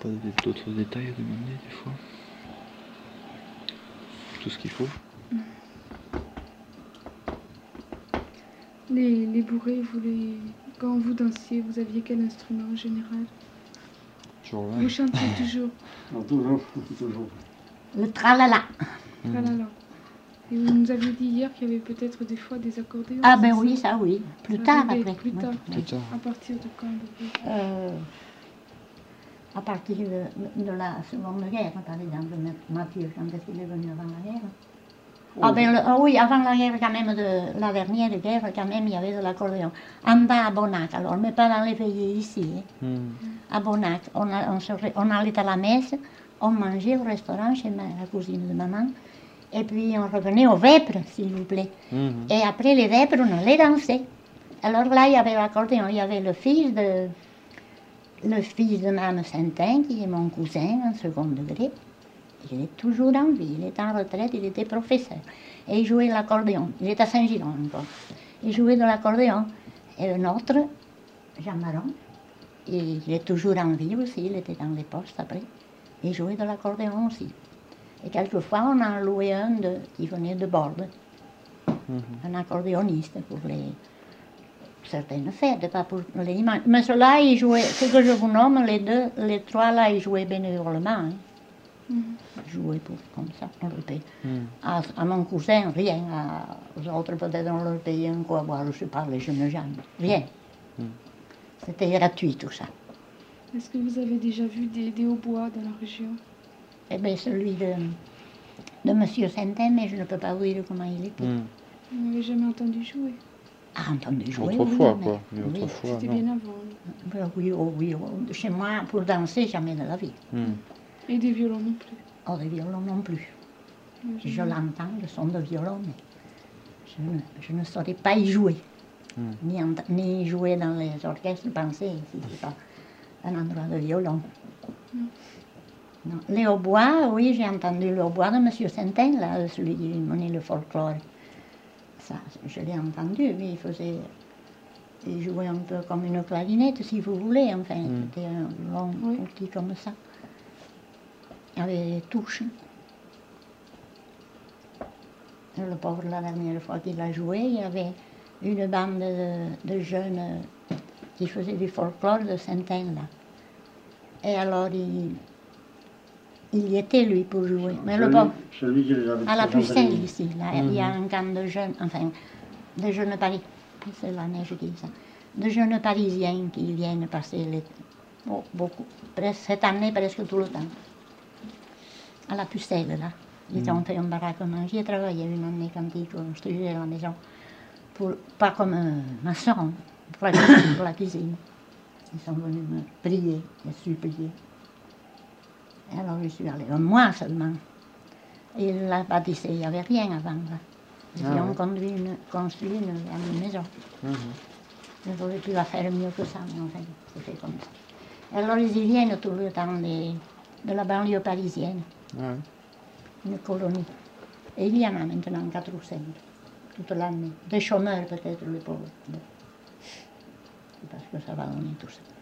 pas d'autres détails à demander des fois? Tout ce qu'il faut. Les bourrées, quand vous dansiez, vous aviez quel instrument en général? Vous chantiez toujours? Non, toujours, toujours. Le tralala. Tralala. Et vous nous aviez dit hier qu'il y avait peut-être des fois des accordéons. Ah ben oui, ça oui. Plus tard après. Plus tard. Plus tard. À partir de quand? À partir de la Seconde Guerre, par exemple, Mathieu, quand est-ce qu'il est venu avant la guerre? Ah ben oui, avant la guerre quand même, de la dernière guerre, quand même, il y avait de l'accordéon. En bas à Bonnac, alors, mais pas dans les pays ici. À Bonnac, on allait à la messe, on mangeait au restaurant chez la cousine de maman, et puis on revenait aux vêpres, s'il vous plaît. Et après les vêpres, on allait danser. Alors là, il y avait l'accordéon, il y avait le fils de Mme Saintin, qui est mon cousin en second degré. Il est toujours en vie, il est en retraite, il était professeur. Et il jouait de l'accordéon, il est à Saint-Gilon encore. Il jouait de l'accordéon. Et un autre, Jean Maron, il est toujours en vie aussi, il était dans les postes après. Il jouait de l'accordéon aussi. Et quelquefois, on en louait un qui venait de Bordeaux, un accordéoniste pour certaines fêtes, pas pour les dimanches. Mais ceux-là, ils jouaient, ce que je vous nomme, les trois là, ils jouaient bénévolement. Ils jouaient comme ça, on leur payait. À mon cousin, rien. Aux autres, peut-être, on leur payait un quoi boire, je ne sais pas, les jeunes gens, rien. C'était gratuit tout ça. Est-ce que vous avez déjà vu des hautbois dans la région? Eh bien, celui de M. Saintin, mais je ne peux pas vous dire comment il était. Vous n'avez jamais entendu jouer? Ah, entendu jouer, autrefois, oui, quoi. Mais autrefois, c'était bien avant. Oui, oui, chez moi, pour danser, jamais de la vie. Et des violons non plus? Oh, des violons non plus. Je l'entends, le son de violon, mais je ne saurais pas y jouer. Ni jouer dans les orchestres, penser, ici, c'est pas un endroit de violon. Non. Les hautbois, oui, j'ai entendu le hautbois de M. Saintin, là, celui qui menait le folklore. Ça, je l'ai entendu, mais il jouait un peu comme une clarinette, si vous voulez, enfin, c'était un long outil comme ça. Il y avait des touches. Le pauvre, la dernière fois qu'il a joué, il y avait une bande de jeunes qui faisaient du folklore de Saintin, là. Et alors, il y était, lui, pour jouer. Mais le pauvre, à la Pucelle, ici, là, il y a un camp de jeunes, enfin, de jeunes Paris, c'est la neige qui dit ça, de jeunes Parisiens qui viennent passer beaucoup, cette année, presque tout le temps. À la Pucelle, là. Ils ont fait un baraquement. J'y ai travaillé une année quand ils construisaient la maison. Pas comme maçon, pour la cuisine. Ils sont venus me prier, me supplier. Et alors je suis allée, un mois seulement. Et la bâtissée, il n'y avait rien avant. Là. Ils ont construit une maison. Je n'aurais pu la faire mieux que ça, mais enfin, c'est fait comme ça. Et alors ils y viennent tout le temps de la banlieue parisienne. Une colonie. Et il y en a maintenant 4 ou 5, toute l'année. Des chômeurs peut-être, les pauvres. Parce que ça va donner tout ça.